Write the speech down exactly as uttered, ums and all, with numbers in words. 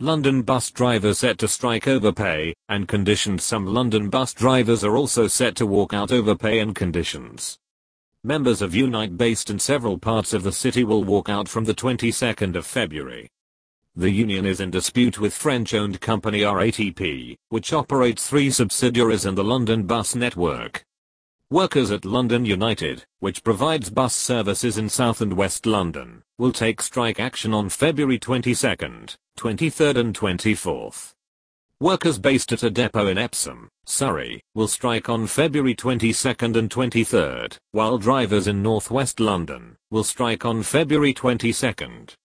London bus drivers set to strike over pay and conditions. Some London bus drivers are also set to walk out over pay and conditions. Members of Unite based in several parts of the city will walk out from the twenty-second of February. The union is in dispute with French-owned company R A T P, which operates three subsidiaries in the London bus network. Workers at London United, which provides bus services in South and West London, will take strike action on February twenty-second, twenty-third and twenty-fourth. Workers based at a depot in Epsom, Surrey, will strike on February twenty-second and twenty-third, while drivers in North West London will strike on February twenty-second.